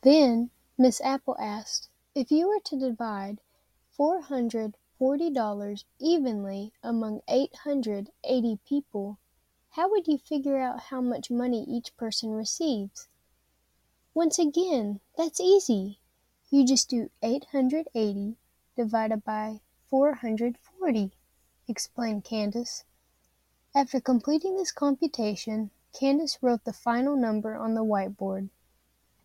Then Miss Apple asked, "If you were to divide $440 evenly among 880 people, how would you figure out how much money each person receives?" "Once again, that's easy. You just do 880 divided by 440, explained Candace. After completing this computation, Candace wrote the final number on the whiteboard.